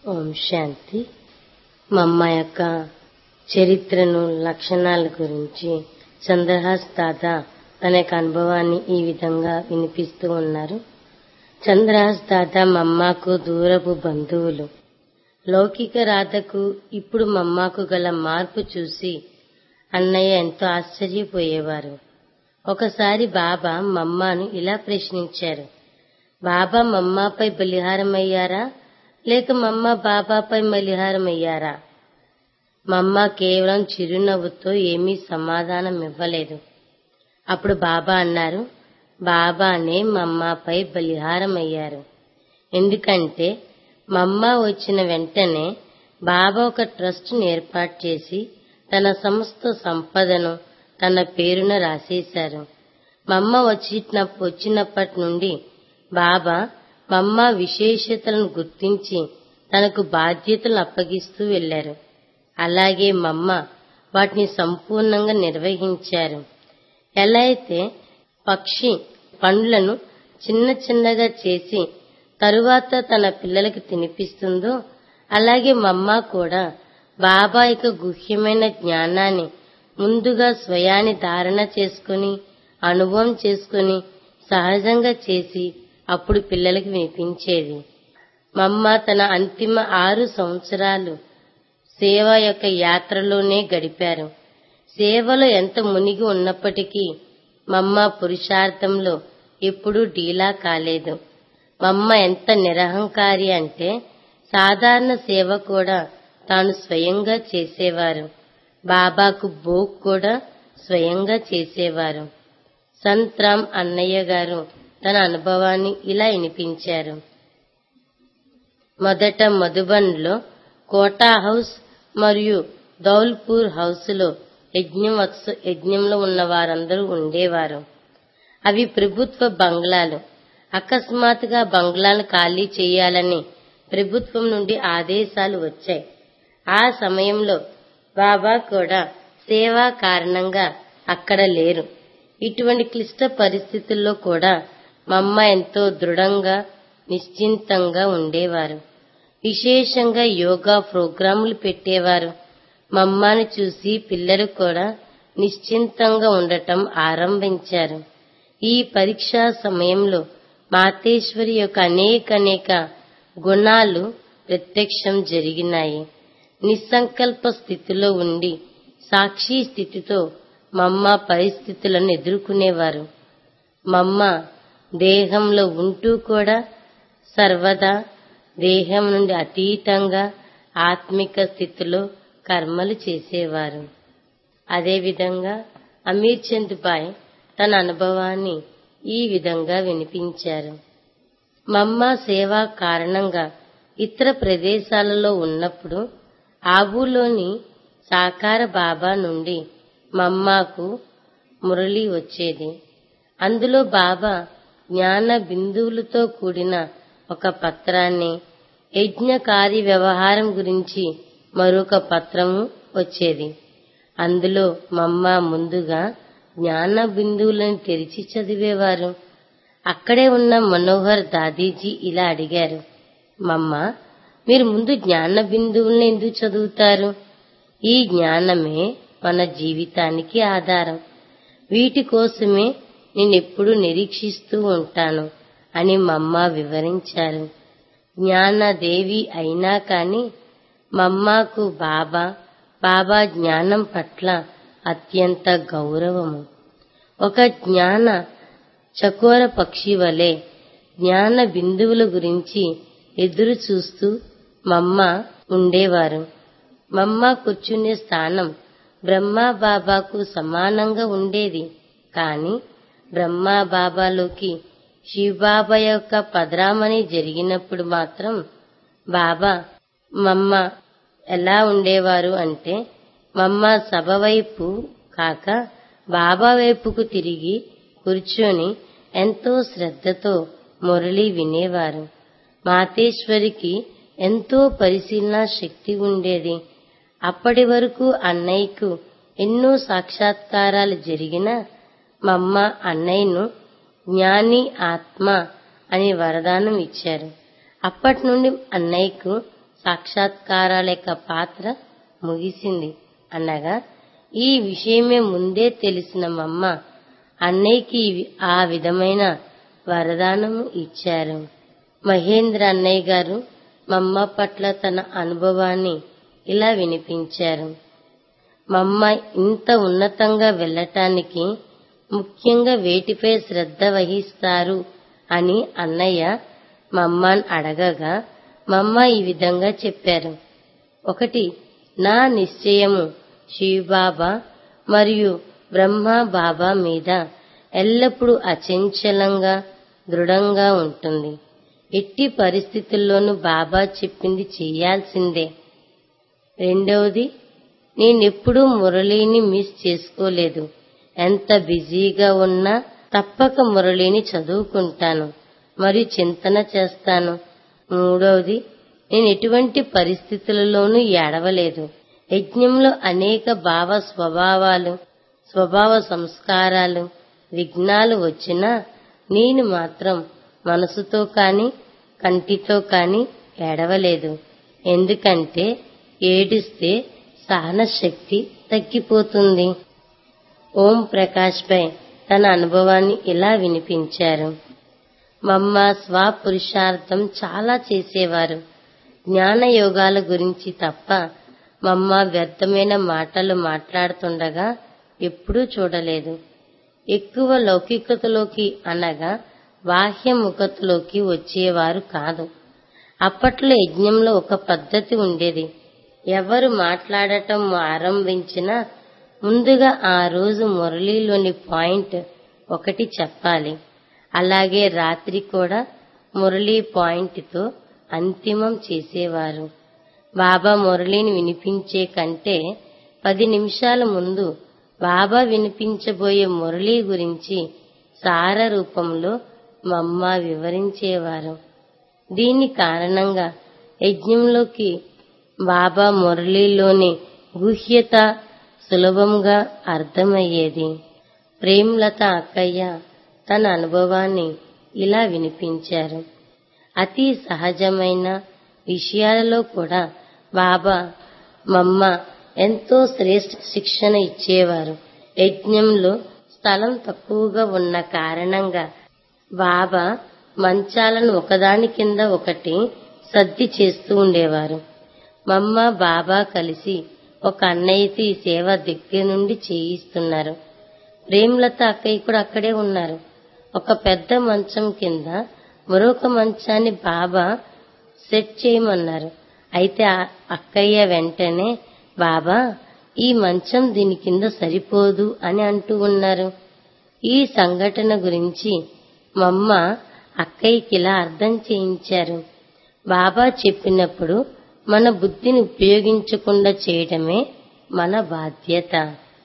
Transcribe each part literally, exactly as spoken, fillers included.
ఓం శాంతి. మా అమ్మ యొక్క చరిత్రను, లక్షణాల గురించి చంద్రహాస్ తాత తన యొక్క అనుభవాన్ని ఈ విధంగా వినిపిస్తూ ఉన్నారు. చంద్రహాస్ తాత మా అమ్మకు దూరపు బంధువులు. లౌకిక రాధకు ఇప్పుడు మా అమ్మకు గల మార్పు చూసి అన్నయ్య ఎంతో ఆశ్చర్యపోయేవారు. ఒకసారి బాబా మమ్మను ఇలా ప్రశ్నించారు, బాబా మమ్మపై బలిహారమయ్యారా లేక మమ్మ బాబాపై బలిహారమయ్యారా? మమ్మ కేవలం చిరునవ్వుతో ఏమీ సమాధానం ఇవ్వలేదు. అప్పుడు బాబా అన్నారు, బాబానే మమ్మపై బలిహారమయ్యారు. ఎందుకంటే మమ్మ వచ్చిన వెంటనే బాబా ఒక ట్రస్ట్ను ఏర్పాటు చేసి తన సమస్త సంపదను తన పేరున రాసేశారు. మమ్మ వచ్చిన వచ్చినప్పటి నుండి బాబా మమ్మ విశేషతలను గుర్తించి తనకు బాధ్యతలు అప్పగిస్తూ వెళ్లారు. అలాగే మమ్మ వాటిని సంపూర్ణంగా నిర్వహించారు. ఎలా అయితే పక్షి పండ్లను చిన్న చిన్నగా చేసి తరువాత తన పిల్లలకు తినిపిస్తుందో, అలాగే మమ్మ కూడా బాబా యొక్క గుహ్యమైన జ్ఞానాన్ని ముందుగా స్వయాన్ని ధారణ చేసుకుని అనుభవం చేసుకుని సహజంగా చేసి అప్పుడు పిల్లలకు వినిపించేది. మమ్మ తన అంతిమ ఆరు సంవత్సరాలు సేవ యొక్క యాత్రలోనే గడిపారు. సేవలో ఎంత మునిగి ఉన్నప్పటికీ మమ్మ పురుషార్థంలో ఎప్పుడూ డీలా కాలేదు. మమ్మ ఎంత నిరహంకారి అంటే సాధారణ సేవ కూడా తాను స్వయంగా చేసేవారు. బాబాకు భోగ్ కూడా స్వయంగా చేసేవారు. సంత్ రామ్ అన్నయ్య గారు తన అనుభవాన్ని ఇలా వినిపించారు. మొదట మధుబన్లో కోటా హౌస్ మరియు దౌల్పూర్ హౌస్ లో యజ్ఞం యజ్ఞంలో ఉన్న వారందరూ ఉండేవారు. అవి ప్రభుత్వ బంగ్లాలు. అకస్మాత్తుగా బంగ్లాలను ఖాళీ చేయాలని ప్రభుత్వం నుండి ఆదేశాలు వచ్చాయి. ఆ సమయంలో బాబా కూడా సేవా కారణంగా అక్కడ లేరు. ఇటువంటి క్లిష్ట పరిస్థితుల్లో కూడా మమ్మ ఎంతో దృఢంగా నిశ్చింతంగా ఉండేవారు. విశేషంగా యోగా ప్రోగ్రాములు పెట్టేవారు. మమ్మను చూసి పిల్లలు కూడా నిశ్చింతంగా ఉండటం ఆరంభించారు. ఈ పరీక్షా సమయంలో మాతేశ్వరి యొక్క అనేకనేక గుణాలు ప్రత్యక్షం జరిగినాయి. నిస్సంకల్ప స్థితిలో ఉండి సాక్షి స్థితితో మమ్మ పరిస్థితులను ఎదుర్కొనేవారు. మమ్మ దేహంలో ఉంటూ కూడా సర్వదా దేహం నుండి అతీతంగా ఆత్మిక స్థితిలో కర్మలు చేసేవారు. అదేవిధంగా అమీర్ చంద్ భాయ్ తన అనుభవాన్ని ఈ విధంగా వినిపించారు. మమ్మ సేవా కారణంగా ఇతర ప్రదేశాలలో ఉన్నప్పుడు ఆబులోని సాకార బాబా నుండి మమ్మకు మురళి వచ్చేది. అందులో బాబా జ్ఞాన బిందువులతో కూడిన ఒక పత్రాన్ని, యజ్ఞ కార్య వ్యవహారం గురించి మరొక పత్రము వచ్చేది. అందులో మమ్మ ముందుగా జ్ఞాన బిందువులను తెరిచి చదివేవారు. అక్కడే ఉన్న మనోహర్ దాదీజీ ఇలా అడిగారు, మమ్మ మీరు ముందు జ్ఞాన బిందువులను ఎందుకు చదువుతారు? ఈ జ్ఞానమే మన జీవితానికి ఆధారం. వీటి కోసమే నేనెప్పుడు నిరీక్షిస్తూ ఉంటాను అని మమ్మ వివరించారు. జ్ఞానదేవి అయినా కాని మమ్మకు బాబా బాబా జ్ఞానం పట్ల అత్యంత గౌరవము. ఒక జ్ఞాన చకోర పక్షి వలె జ్ఞాన బిందువుల గురించి ఎదురు చూస్తూ మమ్మ ఉండేవారు. మమ్మ కూర్చునే స్థానం బ్రహ్మా బాబాకు సమానంగా ఉండేది. కాని బ్రహ్మా బాబాలోకి శివబాబా యొక్క పదరామణి జరిగినప్పుడు మాత్రం బాబా మమ్మ ఎలా ఉండేవారు అంటే మమ్మ సభ వైపు కాక బాబా వైపుకు తిరిగి కూర్చొని ఎంతో శ్రద్ధతో మురళి వినేవారు. మాతేశ్వరికి ఎంతో పరిశీలన శక్తి ఉండేది. అప్పటి వరకు అన్నయ్యకు ఎన్నో సాక్షాత్కారాలు జరిగినా మమ్మ అన్నయ్యను జ్ఞాని ఆత్మ అని వరదానం ఇచ్చారు. అప్పటి నుండి అన్నయ్యకు సాక్షాత్కారాల యొక్క పాత్ర ముగిసింది అనగా ఈ విషయమే ముందే తెలిసిన మమ్మ అన్నయ్యకి ఆ విధమైన వరదానము ఇచ్చారు. మహేంద్ర అన్నయ్య గారు మమ్మ పట్ల తన అనుభవాన్ని ఇలా వినిపించారు. మమ్మ ఇంత ఉన్నతంగా వెళ్ళటానికి ముఖ్యంగా వేటిపై శ్రద్ధ వహిస్తారు అని అన్నయ్య మమ్మని అడగగా మమ్మ ఈ విధంగా చెప్పారు. ఒకటి, నా నిశ్చయము శివబాబా మరియు బ్రహ్మ బాబా మీద ఎల్లప్పుడూ అచంచలంగా దృఢంగా ఉంటుంది. ఎట్టి పరిస్థితుల్లోనూ బాబా చెప్పింది చెయ్యాల్సిందే. రెండవది, నేనెప్పుడూ మురళిని మిస్ చేసుకోలేదు. ఎంత బిజీగా ఉన్నా తప్పక మురళిని చదువుకుంటాను మరియు చింతన చేస్తాను. మూడవది, నేను ఎటువంటి పరిస్థితులలోనూ ఏడవలేదు. యజ్ఞంలో అనేక భావ స్వభావాలు స్వభావ సంస్కారాలు విఘ్నాలు వచ్చినా నేను మాత్రం మనసుతో కాని కంటితో కాని ఏడవలేదు. ఎందుకంటే ఏడిస్తే సహన శక్తి తగ్గిపోతుంది. ఓం ప్రకాష్ భాయ్ తన అనుభవాన్ని ఇలా వినిపించారు. మమ్మ స్వపురుషార్థం చాలా చేసేవారు. జ్ఞానయోగాల గురించి తప్ప మమ్మ వ్యర్థమైన మాటలు మాట్లాడుతుండగా ఎప్పుడూ చూడలేదు. ఎక్కువ లౌకికతలోకి అనగా బాహ్యముఖతలోకి వచ్చేవారు కాదు. అప్పట్లో యజ్ఞంలో ఒక పద్ధతి ఉండేది. ఎవరు మాట్లాడటం ఆరంభించినా ముందుగా ఆ రోజు మురళీలోని పాయింట్ ఒకటి చెప్పాలి. అలాగే రాత్రి కూడా మురళీ పాయింట్తో అంతిమం చేసేవారు. బాబా మురళిని వినిపించే కంటే పది నిమిషాల ముందు బాబా వినిపించబోయే మురళీ గురించి సార రూపంలో మమ్మ వివరించేవారు. దీని కారణంగా యజ్ఞంలోకి బాబా మురళీలోని గుహ్యత సులభంగా అర్థమయ్యేది. ప్రేమ్లత అక్కయ్య తన అనుభవాన్ని ఇలా వినిపించారు. అతి సహజమైన విషయాలలో కూడా బాబా మమ్మ ఎంతో శ్రేష్ఠ శిక్షణ ఇచ్చేవారు. యజ్ఞంలో స్థలం తక్కువగా ఉన్న కారణంగా బాబా మంచాలను ఒకదాని కింద ఒకటి సర్ది చేస్తూ ఉండేవారు. మమ్మ బాబా కలిసి ఒక అన్నయ్యతో ఈ సేవ దగ్గర నుండి చేయిస్తున్నారు. ప్రేమ్లత అక్కయ్య కూడా అక్కడే ఉన్నారు. ఒక పెద్ద మంచం కింద మరొక మంచాన్ని బాబా సెట్ చేయమన్నారు. అయితే అక్కయ్య వెంటనే బాబా ఈ మంచం దీని కింద సరిపోదు అని అంటూ ఉన్నారు. ఈ సంఘటన గురించి మమ్మ అక్కయ్యకి ఇలా అర్థం చేయించారు. బాబా చెప్పినప్పుడు మన బుద్ధిని ఉపయోగించకుండా చేయడమే మన బాధ్యత.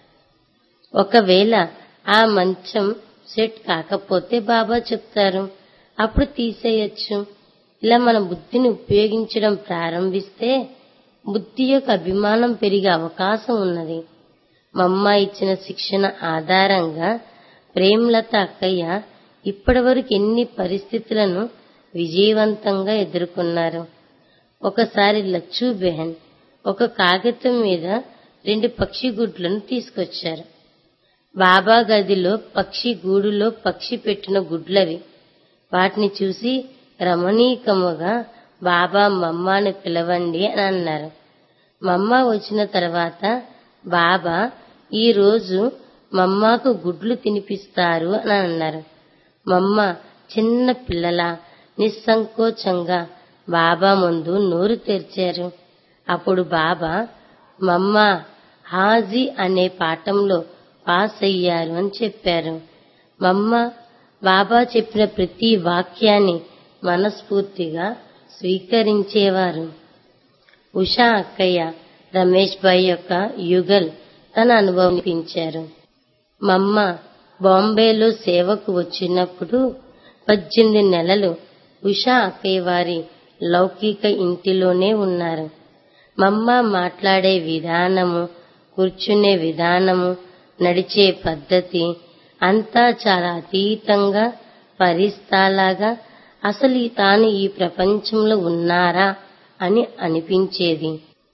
ఒకవేళ ఆ మంచం సెట్ కాకపోతే బాబా చెప్తారు, అప్పుడు తీసేయచ్చు. ఇలా మన బుద్ధిని ఉపయోగించడం ప్రారంభిస్తే బుద్ధి యొక్క అభిమానం పెరిగే అవకాశం ఉన్నది. మమ్మ ఇచ్చిన శిక్షణ ఆధారంగా ప్రేమ్లత అక్కయ్య ఇప్పటి వరకు ఎన్ని పరిస్థితులను విజయవంతంగా ఎదుర్కొన్నారు. ఒకసారి లచ్చూ బెహన్ ఒక కాగితం మీద రెండు పక్షి గుడ్లను తీసుకొచ్చారు. బాబా గదిలో పక్షి గూడులో పక్షి పెట్టిన గుడ్లవి. వాటిని చూసి రమణీకముగా బాబా మమ్మని పిలవండి అని అన్నారు. మమ్మ వచ్చిన తర్వాత బాబా ఈ రోజు మమ్మకు గుడ్లు తినిపిస్తారు అని అన్నారు. మమ్మ చిన్న పిల్లల నిస్సంకోచంగా బాబా ముందు నోరు తెరిచారు. అప్పుడు బాబా మమ్మ హాజీ అనే పాఠంలో పాస్ అయ్యారు అని చెప్పారు. మమ్మ బాబా చెప్పిన ప్రతి వాక్యాన్ని మనస్ఫూర్తిగా స్వీకరించేవారు. ఉషా అక్కయ్య రమేష్ భాయ్ యొక్క యుగల్ తన అనుభవం వినిపించారు. మమ్మ బాంబేలో సేవకు వచ్చినప్పుడు పద్దెనిమిది నెలలు ఉషా అక్కయ్య వారి లౌకిక ఇంటిలోనే ఉన్నారు. మమ్మ మాట్లాడే విధానము, కూర్చునే విధానము, నడిచే పద్ధతి అంతా చాలా అతీతంగా ఫరిస్తాలాగా అసలు తాను ఈ ప్రపంచంలో ఉన్నారా అని అనిపించేది.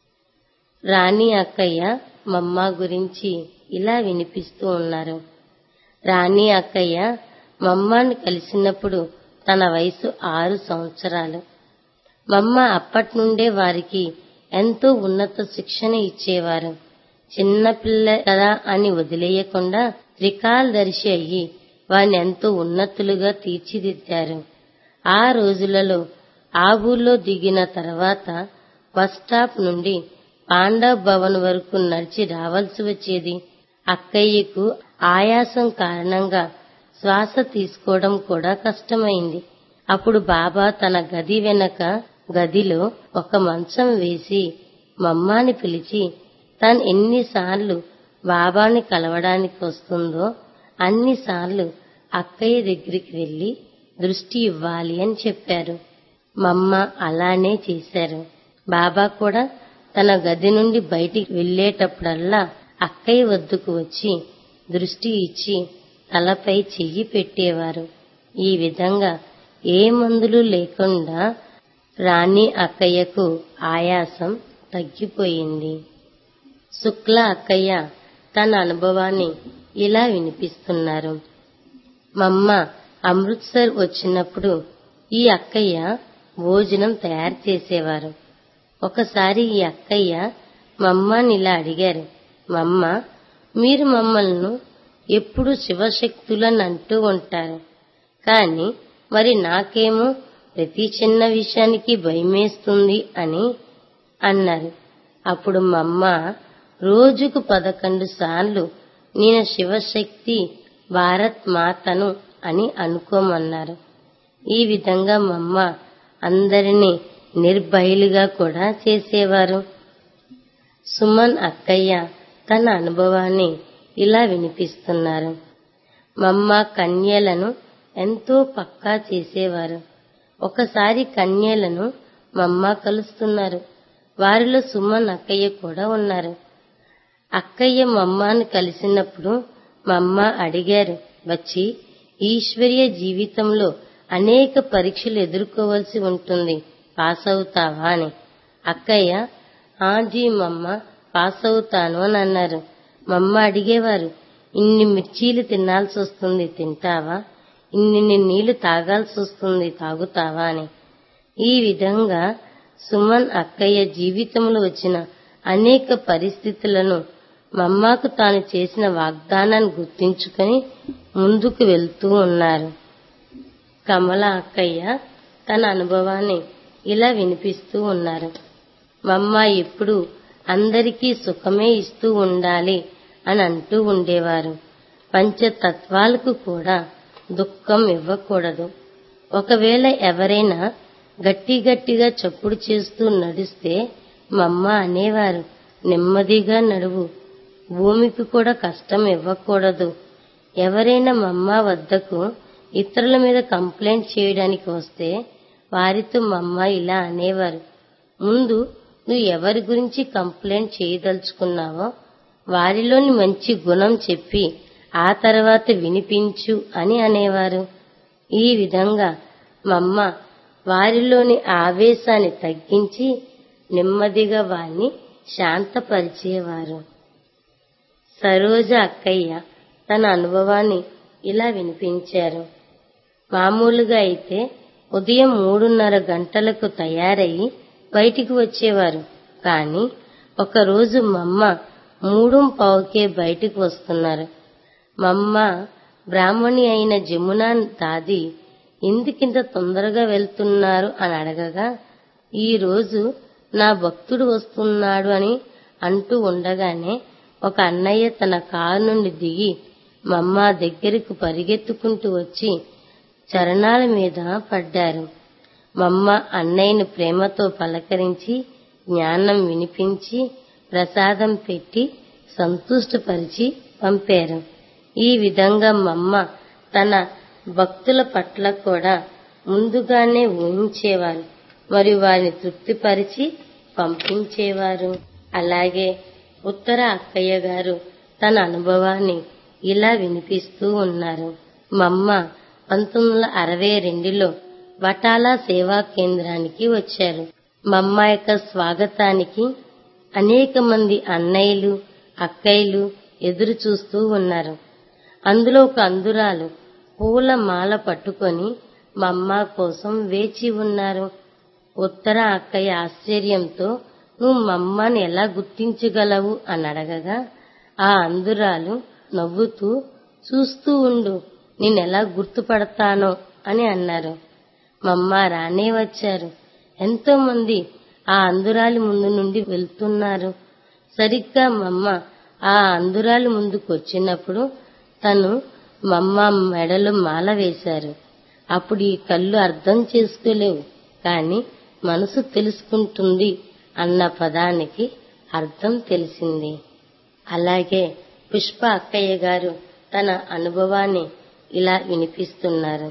రాణి అక్కయ్య మమ్మ గురించి ఇలా వినిపిస్తూ ఉన్నారు. రాణి అక్కయ్య మమ్మని కలిసినప్పుడు తన వయసు ఆరు సంవత్సరాలు. మమ్మ అప్పట్నుండే వారికి ఎంతో ఉన్నత శిక్షణ ఇచ్చేవారు. చిన్నపిల్ల కదా అని వదిలేయకుండా త్రికాలదర్శి అయ్యి వారిని ఎంతో ఉన్నతులుగా తీర్చిదిద్దారు. ఆ రోజులలో ఆ ఊళ్ళో దిగిన తర్వాత బస్ స్టాప్ నుండి పాండవ్ భవన్ వరకు నడిచి రావాల్సి వచ్చేది. అక్కయ్యకు ఆయాసం కారణంగా శ్వాస తీసుకోవడం కూడా కష్టమైంది. అప్పుడు బాబా తన గది వెనక గదిలో ఒక మంచం వేసి మమ్మాని పిలిచి తాను ఎన్నిసార్లు బాబాని కలవడానికి వస్తుందో అన్నిసార్లు అక్కయ్య దగ్గరికి వెళ్లి దృష్టి ఇవ్వాలి అని చెప్పారు. మమ్మ అలానే చేశారు. బాబా కూడా తన గది నుండి బయటికి వెళ్లేటప్పుడల్లా అక్కయ్య వద్దకు వచ్చి దృష్టి ఇచ్చి తలపై చెయ్యి పెట్టేవారు. ఈ విధంగా ఏ మందులు లేకుండా రాణి అక్కయ్యకు ఆయాసం తగ్గిపోయింది. శుక్ల అక్కయ్య తన అనుభవాన్ని ఇలా వినిపిస్తున్నారు. మమ్మ అమృత్సర్ వచ్చినప్పుడు ఈ అక్కయ్య భోజనం తయారు చేసేవారు. ఒకసారి ఈ అక్కయ్య మమ్మని ఇలా అడిగారు, మమ్మ, మీరు మమ్మల్ని ఎప్పుడు శివశక్తులని అంటూ ఉంటారు, కానీ మరి నాకేమో ప్రతి చిన్న విషయానికి భయమేస్తుంది అని అన్నారు. అప్పుడు మమ్మ రోజుకు పదకొండు సార్లు నేను శివశక్తి భారత్ మాతను అని అనుకోమన్నారు. ఈ విధంగా మమ్మ అందరినీ నిర్భయులుగా కూడా చేసేవారు. సుమన్ అక్కయ్య తన అనుభవాన్ని ఇలా వినిపిస్తున్నారు. మమ్మ కన్యలను ఎంతో పక్కా చేసేవారు. ఒకసారి కన్యలను మమ్మ కలుస్తున్నారు. వారిలో సుమన్ అక్కయ్య కూడా ఉన్నారు. అక్కయ్య మమ్మని కలిసినప్పుడు మమ్మ అడిగారు, వచ్చి ఈశ్వరీయ జీవితంలో అనేక పరీక్షలు ఎదుర్కోవలసి ఉంటుంది, పాస్ అవుతావా అని. అక్కయ్య ఆజీ మమ్మ పాస్ అవుతాను అని అన్నారు. మమ్మ అడిగేవారు, ఇన్ని మిర్చీలు తినాల్సి వస్తుంది, తింటావా? ఇన్ని నీళ్లు తాగాల్సి వస్తుంది, తాగుతావా అని. ఈ విధంగా సుమన్ అక్కయ్య జీవితంలో వచ్చిన అనేక పరిస్థితులను మమ్మకు తాను చేసిన వాగ్దానాన్ని గుర్తించుకుని ముందుకు వెళ్తూ ఉన్నారు. కమల అక్కయ్య తన అనుభవాన్ని ఇలా వినిపిస్తూ ఉన్నారు. మమ్మ ఎప్పుడు అందరికీ సుఖమే ఇస్తూ ఉండాలి అని అంటూ ఉండేవారు. పంచతత్వాలకు కూడా దుఃఖం ఇవ్వకూడదు. ఒకవేళ ఎవరైనా గట్టి గట్టిగా చప్పుడు చేస్తూ నడిస్తే మమ్మ అనేవారు, నెమ్మదిగా నడువు, భూమికి కూడా కష్టం ఇవ్వకూడదు. ఎవరైనా మమ్మ వద్దకు ఇతరుల మీద కంప్లైంట్ చేయడానికి వస్తే వారితో మమ్మ ఇలా అనేవారు, ముందు నువ్వు ఎవరి గురించి కంప్లైంట్ చేయదలుచుకున్నావో వారిలోని మంచి గుణం చెప్పి ఆ తర్వాత వినిపించు అని అనేవారు. ఈ విధంగా మమ్మ వారిలోని ఆవేశాన్ని తగ్గించి నెమ్మదిగా వారిని శాంతపరిచేవారు. సరోజ అక్కయ్య తన అనుభవాన్ని ఇలా వినిపించారు. మామూలుగా అయితే ఉదయం మూడున్నర గంటలకు తయారయ్యి బయటికి వచ్చేవారు. కానీ ఒకరోజు మమ్మ మూడు పావుకే బయటికి వస్తున్నారు. మమ్మ బ్రాహ్మణి అయిన జమునా దాది ఎందుకింత తొందరగా వెళ్తున్నారు అని అడగగా, ఈ రోజు నా భక్తుడు వస్తున్నాడు అని అంటూ ఉండగానే ఒక అన్నయ్య తన కారు నుండి దిగి మమ్మ దగ్గరకు పరిగెత్తుకుంటూ వచ్చి చరణాల మీద పడ్డారు. మమ్మ అన్నయ్యను ప్రేమతో పలకరించి జ్ఞానం వినిపించి ప్రసాదం పెట్టి సంతుష్టపరిచి పంపారు. ఈ విధంగా మమ్మ తన భక్తుల పట్ల కూడా ముందుగానే ఊహించేవారు మరియు వారిని తృప్తిపరిచి పంపించేవారు. అలాగే ఉత్తర అక్కయ్య గారు తన అనుభవాన్ని ఇలా వినిపిస్తూ ఉన్నారు. మమ్మ పంతొమ్మిది వందల అరవై రెండులో బటాలా సేవా కేంద్రానికి వచ్చారు. మమ్మ యొక్క స్వాగతానికి అనేక మంది అన్నయ్యలు అక్కయ్యలు ఎదురు చూస్తూ ఉన్నారు. అందులో ఒక అందురాలు పూల మాల పట్టుకొని మమ్మ కోసం వేచి ఉన్నారు. ఉత్తర అక్కయ్య ఆశ్చర్యంతో, నువ్వు మమ్మని ఎలా గుర్తించగలవు అని అడగగా ఆ అందురాలు నవ్వుతూ, చూస్తూ ఉండు, నేనెలా గుర్తుపడతానో అని అన్నారు. మమ్మ రానే వచ్చారు. ఎంతో మంది ఆ అందురాలి ముందు నుండి వెళ్తున్నారు. సరిగ్గా మమ్మ ఆ అందురాలి ముందుకు వచ్చినప్పుడు తను మమ్మ మెడలో మాల వేశారు. అప్పుడు ఈ కళ్ళు అర్థం చేసుకోలేవు, కాని మనసు తెలుసుకుంటుంది అన్న పదానికి అర్థం తెలిసింది. అలాగే పుష్ప అక్కయ్య గారు తన అనుభవాన్ని ఇలా వినిపిస్తున్నారు.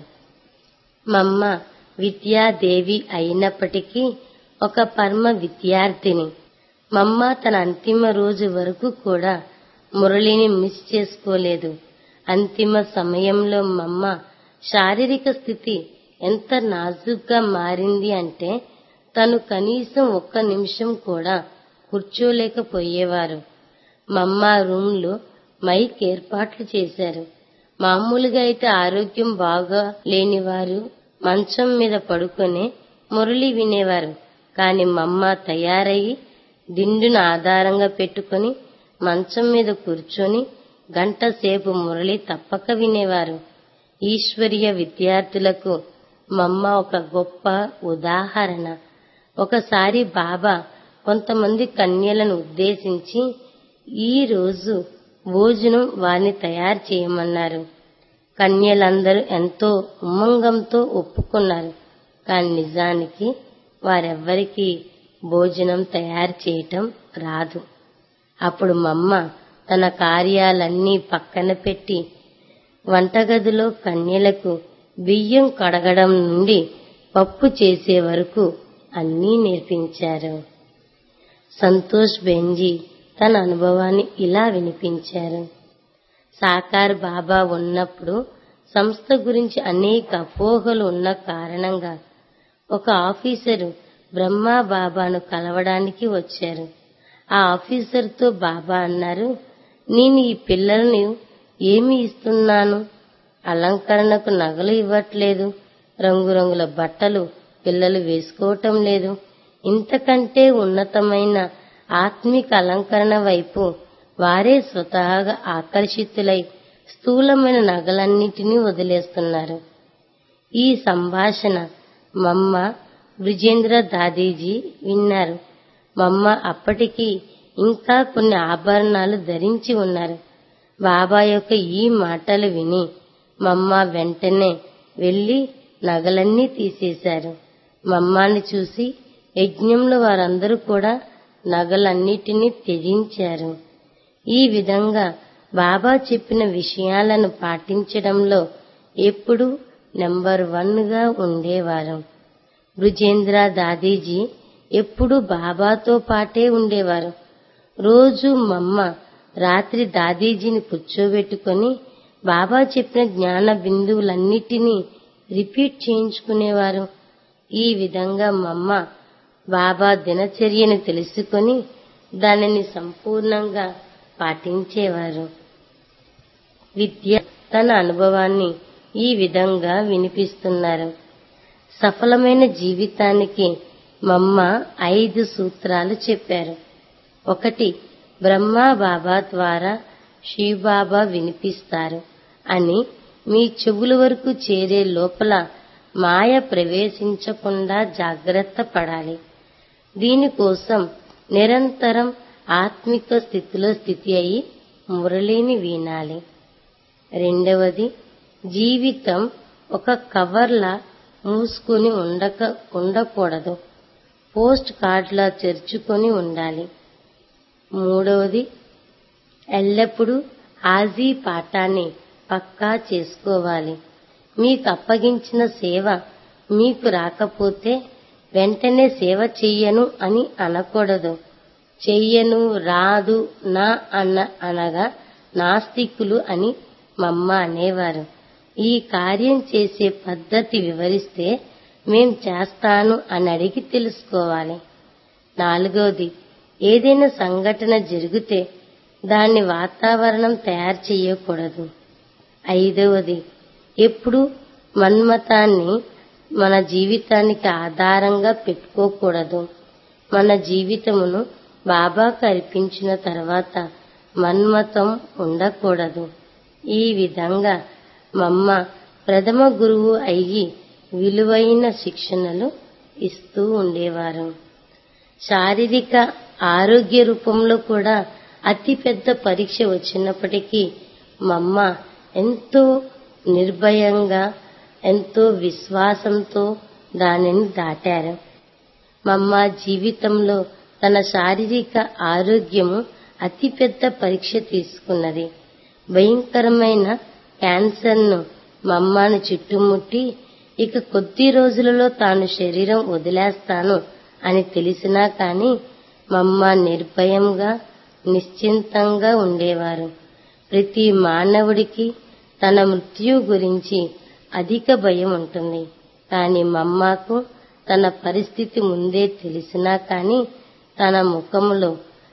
మమ్మ విద్యాదేవి అయినప్పటికీ ఒక పరమ విద్యార్థిని. మమ్మ తన అంతిమ రోజు వరకు కూడా మురళిని మిస్ చేసుకోలేదు. అంతిమ సమయంలో మమ్మ శారీరక స్థితి ఎంత నాజుగ్గా మారింది అంటే తను కనీసం ఒక్క నిమిషం కూడా కూర్చోలేకపోయేవారు. మమ్మ రూంలో మైక్ ఏర్పాట్లు చేశారు. మామూలుగా అయితే ఆరోగ్యం బాగా లేనివారు మంచం మీద పడుకునే మురళి వినేవారు. కాని మమ్మ తయారయి దిండును ఆధారంగా పెట్టుకుని మంచం మీద కూర్చొని గంట సేపు మురళి తప్పక వినేవారు. ఈశ్వరీయ విద్యార్థులకు మమ్మ ఒక గొప్ప ఉదాహరణ. ఒకసారి బాబా కొంతమంది కన్యలను ఉద్దేశించి ఈ రోజు భోజనం వారిని తయారు చేయమన్నారు. కన్యలందరూ ఎంతో ఉమ్మంగంతో ఒప్పుకున్నారు. కాని నిజానికి వారెవ్వరికీ భోజనం తయారు చేయటం రాదు. అప్పుడు మమ్మ తన కార్యాలన్నీ పక్కన పెట్టి వంటగదిలో కన్యలకు బియ్యం కడగడం నుండి పప్పు చేసే వరకు అన్నీ నేర్పించారు. సంతోష్ బెంజీ తన అనుభవాన్ని ఇలా వినిపించారు. సాకార్ బాబా ఉన్నప్పుడు సంస్థ గురించి అనేక అపోహలు ఉన్న కారణంగా ఒక ఆఫీసరు బ్రహ్మా బాబాను కలవడానికి వచ్చారు. ఆ ఆఫీసర్తో బాబా అన్నారు, నేను ఈ పిల్లలను ఏమి ఇస్తున్నాను? అలంకరణకు నగలు ఇవ్వట్లేదు, రంగురంగుల బట్టలు పిల్లలు వేసుకోవటం లేదు. ఇంతకంటే ఉన్నతమైన ఆత్మిక అలంకరణ వైపు వారే స్వతహాగా ఆకర్షితులై స్థూలమైన నగలన్నిటినీ వదిలేస్తున్నారు. ఈ సంభాషణ మమ్మ బ్రిజేంద్ర దాదీజీ విన్నారు. మమ్మ అప్పటికి ఇంకా కొన్ని ఆభరణాలు ధరించి ఉన్నారు. బాబా యొక్క ఈ మాటలు విని మమ్మ వెంటనే వెళ్లి నగలన్నీ తీసేశారు. మమ్మాని చూసి యజ్ఞంలో వారందరూ కూడా నగలన్నిటినీ త్యజించారు. ఈ విధంగా బాబా చెప్పిన విషయాలను పాటించడంలో ఎప్పుడూ నెంబర్ వన్ గా ఉండేవారు. బ్రిజేంద్ర దాదీజీ ఎప్పుడూ బాబాతో పాటే ఉండేవారు. రోజు మమ్మ రాత్రి దాదీజీని కూర్చోబెట్టుకుని బాబా చెప్పిన జ్ఞాన బిందువులన్నిటినీ రిపీట్ చేయించుకునేవారు. ఈ విధంగా మమ్మ బాబా దినచర్యను తెలుసుకుని దానిని సంపూర్ణంగా పాటించేవారు. విద్య తన అనుభవాన్ని ఈ విధంగా వినిపిస్తున్నారు. సఫలమైన జీవితానికి మమ్మ ఐదు సూత్రాలు చెప్పారు. ఒకటి, బ్రహ్మా బాబా ద్వారా శివబాబా వినిపిస్తారు అని మీ చెవుల వరకు చేరే లోపల మాయ ప్రవేశించకుండా జాగ్రత్త పడాలి. దీనికోసం నిరంతరం ఆత్మిక స్థితిలో స్థితి అయి మురళిని వినాలి. రెండవది, జీవితం ఒక కవర్లా మూసుకుని ఉండక ఉండకూడదు, పోస్ట్ కార్డులా తెరుచుకొని ఉండాలి. మూడవది, ఎల్లప్పుడూ ఆజీ పాఠాన్ని పక్కా చేసుకోవాలి. మీకు అప్పగించిన సేవ మీకు రాకపోతే వెంటనే సేవ చెయ్యను అని అనకూడదు. చెయ్యను, రాదు, నా అన్న అనగా నాస్తికులు అని మమ్మ అనేవారు. ఈ కార్యం చేసే పద్ధతి వివరిస్తే మేం చేస్తాను అని అడిగి తెలుసుకోవాలి. నాలుగవది, ఏదైనా సంఘటన జరిగితే దాన్ని వాతావరణం తయారు చేయకూడదు. ఐదవది, ఎప్పుడు మన్మతాన్ని మన జీవితానికి ఆధారంగా పెట్టుకోకూడదు. మన జీవితమును బాబాకు అర్పించిన తర్వాత మన్మతం ఉండకూడదు. ఈ విధంగా మమ్మ ప్రథమ గురువు అయ్యి విలువైన శిక్షణలు ఇస్తూ ఉండేవారు. శారీరక ఆరోగ్య రూపంలో కూడా అతిపెద్ద పరీక్ష వచ్చినప్పటికీ మమ్మ ఎంతో నిర్భయంగా, ఎంతో విశ్వాసంతో దానిని దాటారు. మమ్మ జీవితంలో తన శారీరక ఆరోగ్యము అతిపెద్ద పరీక్ష తీసుకున్నది. భయంకరమైన క్యాన్సర్ను మమ్మను చుట్టుముట్టి ఇక కొద్ది రోజులలో తాను శరీరం వదిలేస్తాను అని తెలిసినా కాని మమ్మ నిర్భయంగా, నిశ్చింతంగా ఉండేవారు. ప్రతి మానవుడికి తన మృత్యు గురించి అధిక భయం ఉంటుంది. కాని మమ్మకు తన పరిస్థితి ముందే తెలిసినా కాని తన ముఖములో,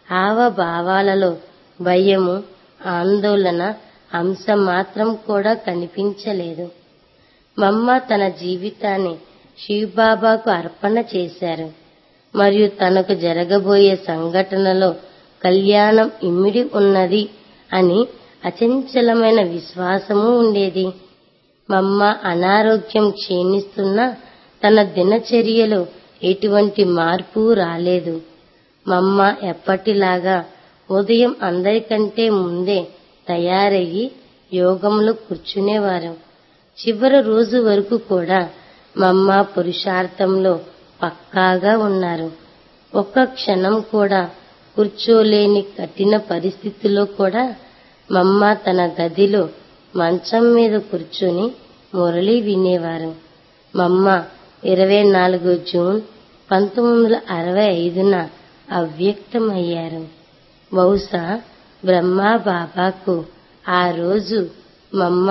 హావభావాలలో భయము, ఆందోళన అంశ మాత్రం కూడా కనిపించలేదు. మమ్మ తన జీవితాన్ని శివబాబాకు అర్పణ చేశారు. మరియు తనకు జరగబోయే సంఘటనలో కళ్యాణం ఇమిడి ఉన్నది అని అచంచలమైన విశ్వాసము ఉండేది. మమ్మ అనారోగ్యం క్షీణిస్తున్నా తన దినచర్యలో ఎటువంటి మార్పు రాలేదు. మమ్మ ఎప్పటిలాగా ఉదయం అందరికంటే ముందే తయారయ్యి యోగంలో కూర్చునేవారు. చివరి రోజు వరకు కూడా మమ్మ పురుషార్థంలో పక్కాగా ఉన్నారు. ఒక్క క్షణం కూడా కూర్చోలేని కఠిన పరిస్థితిలో కూడా మమ్మ తన గదిలో మంచం మీద కూర్చుని మురళి వినేవారు. మమ్మ ఇరవై నాలుగు జూన్ పంతొమ్మిది వందల అరవై ఐదున అవ్యక్తమయ్యారు. బహుశా బ్రహ్మా బాబాకు ఆ రోజు మమ్మ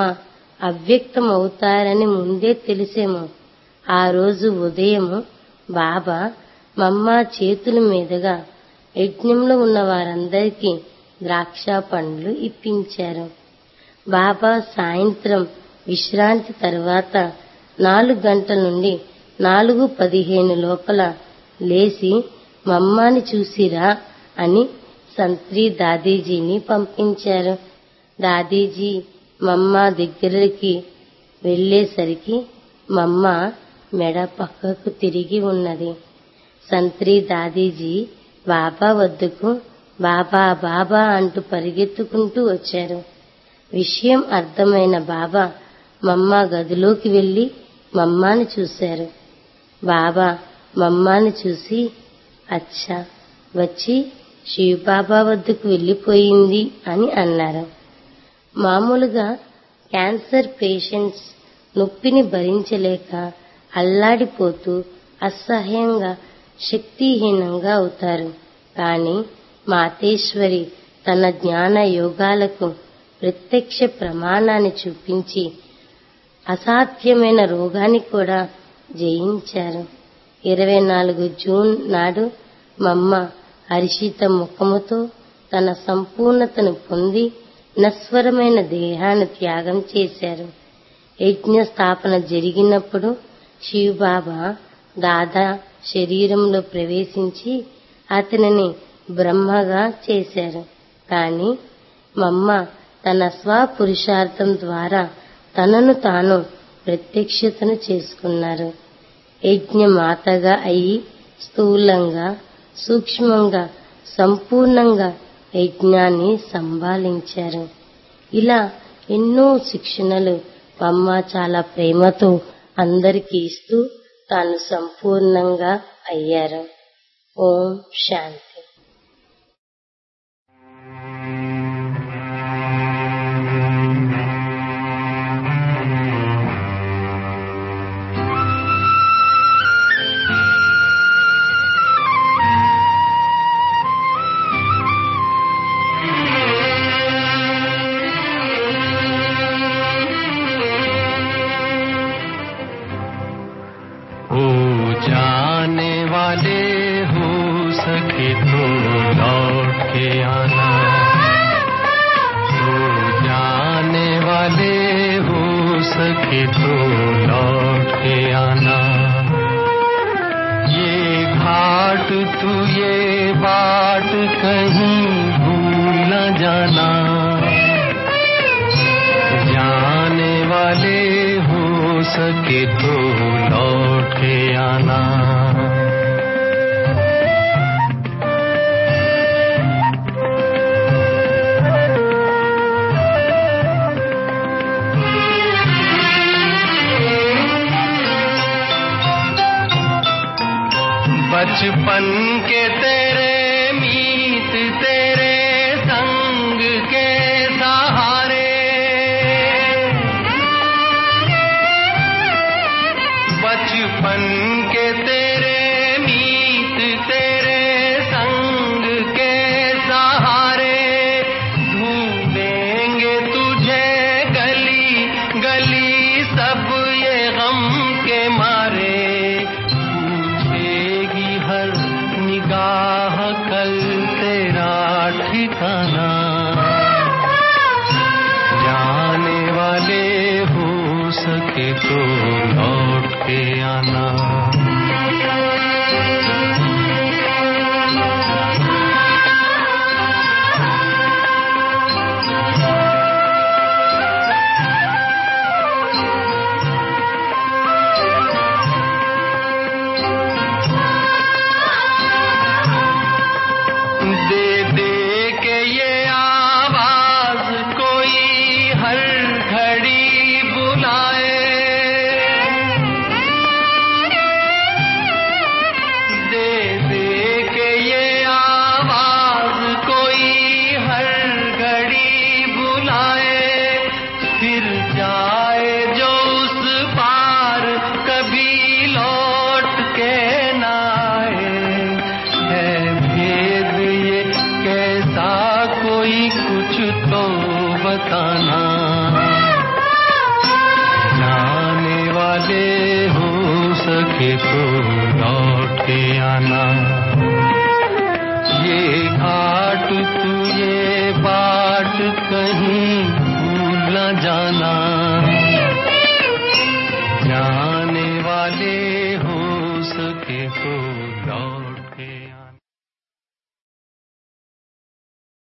అవ్యక్తమవుతారని ముందే తెలిసేమో. ఆ రోజు ఉదయం బాబా మమ్మ చేతుల మీదుగా యజ్ఞంలో ఉన్న వారందరికీ ద్రాక్ష పండ్లు ఇప్పించారు. బాబా సాయంత్రం విశ్రాంతి తర్వాత నాలుగు గంటల నుండి నాలుగు పదిహేను లోపల లేచి మమ్మని చూసిరా అని సంత్రి దాదీజీని పంపించారు. దాదీజీ మమ్మ దగ్గరికి వెళ్లేసరికి మమ్మ మెడ పక్కకు తిరిగి ఉన్నది. సంత్రి దాదీజీ బాబా వద్దకు బాబా బాబా అంటూ పరిగెత్తుకుంటూ వచ్చారు. విషయం అర్థమైన బాబా మమ్మ గదిలోకి వెళ్లి మమ్మని చూశారు. బాబా మమ్మని చూసి అచ్చా వచ్చి శివబాబా వద్దకు వెళ్లిపోయింది అని అన్నారు. మామూలుగా క్యాన్సర్ పేషెంట్స్ నొప్పిని భరించలేక అల్లాడిపోతూ అసహ్యంగా శక్తిహీనంగా అవుతారు. కాని మాతేశ్వరి తన జ్ఞాన యోగాలకు ప్రత్యక్ష ప్రమాణాన్ని చూపించి అసాధ్యమైన రోగాన్ని కూడా జయించారు. ఇరవై నాలుగు జూన్ నాడు మమ్మ హర్షిత ముఖముతో తన సంపూర్ణతను పొంది నశ్వరమైన దేహాన్ని త్యాగం చేశారు. యజ్ఞ స్థాపన జరిగినప్పుడు శివబాబా దాదా శరీరంలో ప్రవేశించి అతనిని బ్రహ్మగా చేశారు. కాని మమ్మ తన స్వపురుషార్థం ద్వారా తనను తాను ప్రత్యక్షతను చేసుకున్నారు. యజ్ఞమాతగా అయి స్థూలంగా, సూక్ష్మంగా, సంపూర్ణంగా యజ్ఞాన్ని సంభాళించారు. ఇలా ఎన్నో శిక్షణలు మమ్మ చాలా ప్రేమతో అందరికీ ఇస్తూ తాను సంపూర్ణంగా అయ్యారు. ఓం శాంతి. सके तो लौट के आना। तू जाने वाले हो सके तो लौट के आना। ये घाट तू ये बाट कहीं भूल न जाना। जाने वाले हो सके तो लौट के आना। बचपन के तेरे मीत तेरे संग के सहारे। बचपन के तेरे मीत तेरे संग के सहारे। ढूंढेंगे तुझे गली गली सब ये गम के मारे। हर निगाह कल तेरा ठिकाना। जाने वाले हो सके तो लौट के आना। दे दे के ये आवाज कोई हर घड़ी बुलाए। दे दे के ये आवाज कोई हर घड़ी बुलाए। फिर जाए जो उस पार कभी लौट के ना आए। है भेद ये कैसा कोई कुछ तो बताना। जाने वाले हो सके तो लौट के आना। ये घाट तू ये बाट कहीं भूल न जाना। जाने वाले हो सके तो